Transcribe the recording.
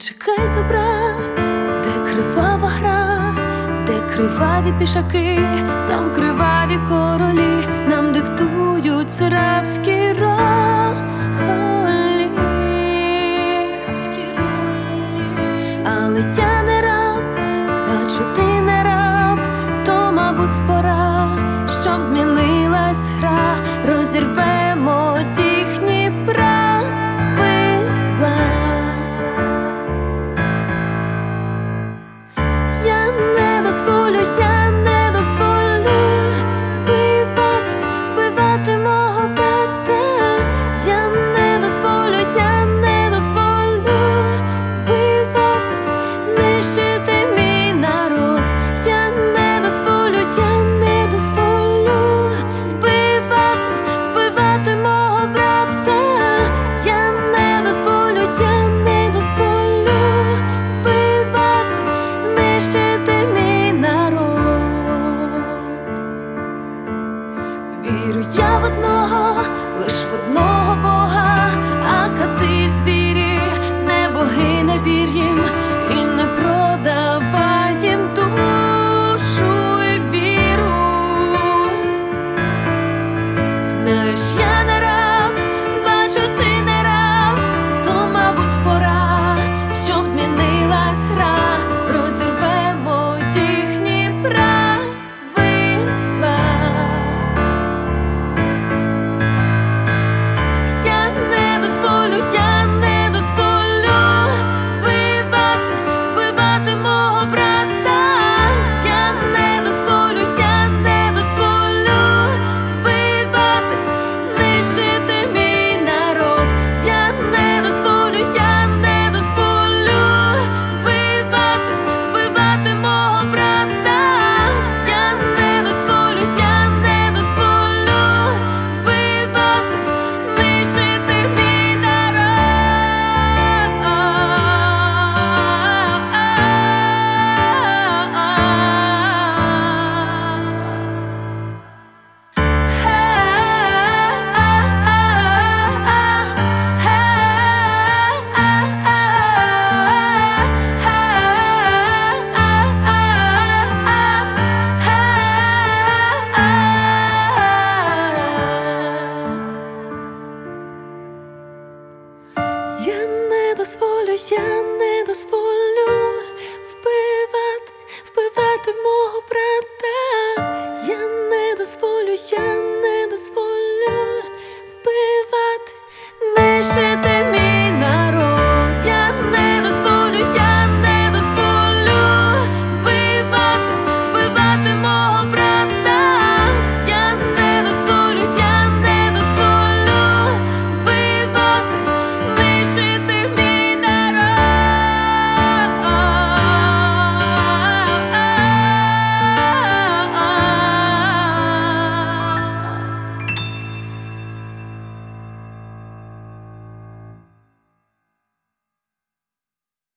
чекай добра, де кривава гра, де криваві пішаки, там криваві королі, нам диктують рабські ролі. Але я не раб, бачу, ти не раб, то, мабуть, пора, щоб змінилась гра, розірвемо їхні правила. Я не дозволю вбивати мого брата. Я не дозволю вбивати, нищити мій народ. Я не дозволю вбивати мого брата. Я не дозволю вбивати, нищити мій народ. Вірю я в одного, лиш в одного Бога, а кати звірі, не боги, не вір їм і не продавай їм душу і віру. Знаєш, я не раб, бачу, ти не раб, то, мабуть, пора, щоб змінилась гра, розірвемо їхні правила. Я не дозволю вбивати мого брата. Я не дозволю вбивати, нищити мій народ. Я не дозволю вбивати мого брата. Я не дозволю вбивати, нищити мій народ. Я не дозволю